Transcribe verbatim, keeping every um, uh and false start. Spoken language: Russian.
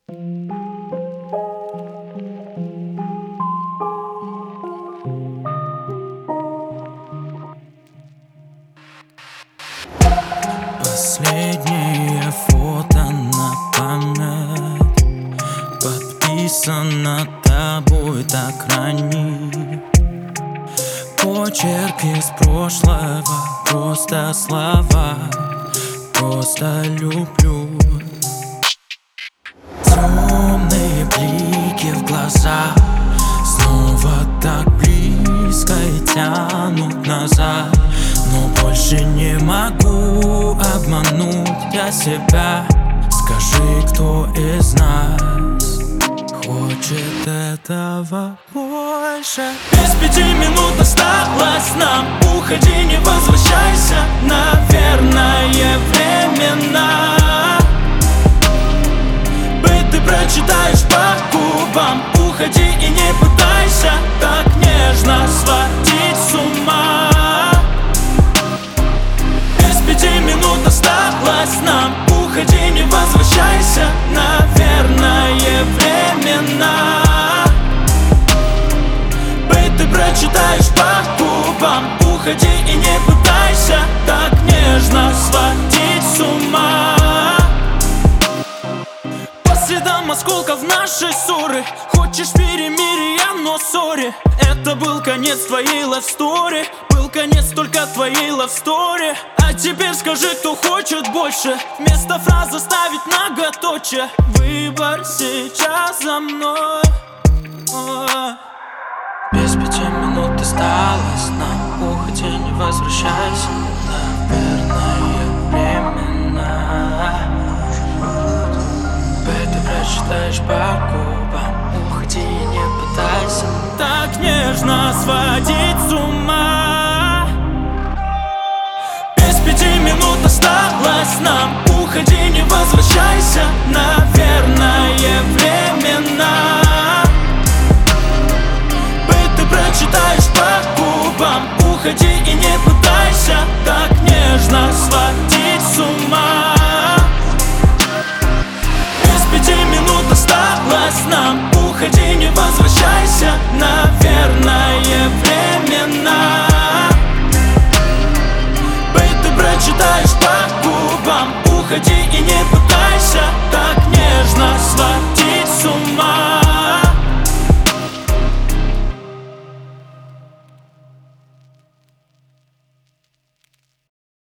Последнее фото на память подписано тобой так ранний. Почерк из прошлого, просто слова, просто люблю. Темные блики в глазах, снова так близко и тянут назад. Но больше не могу обмануть я себя. Скажи, кто из нас хочет этого больше? Без пяти минут осталось нам. Уходи, не возвращайся. Наверное, временно быть ты прочитаешь по губам. Уходи и не пытайся так нежно сводить с ума. Пяти минут осталось нам. Уходи, не возвращайся. Наверное, временно быть ты прочитаешь по губам. Уходи и не пытайся так нежно сводить с ума. По следам осколков нашей ссоры хочешь перемирия, но сори. Это был конец твоей love story. Был конец только твоей love story. А теперь скажи, кто хочет больше. Вместо фраз заставить многоточие. Выбор сейчас за мной. О-о-о. Без пяти минут осталось нам. Уходи, не возвращайся. Наверное, временно быть ты прочитаешь по губам. Уходи, не пытайся так нежно сводить с ума. Без пяти минут осталось нам. Уходи, не возвращайся. Наверное, временно быть ты прочитаешь по губам. Уходи и не пытайся так нежно сводить с ума. Без пяти минут осталось нам. Уходи, не возвращайся.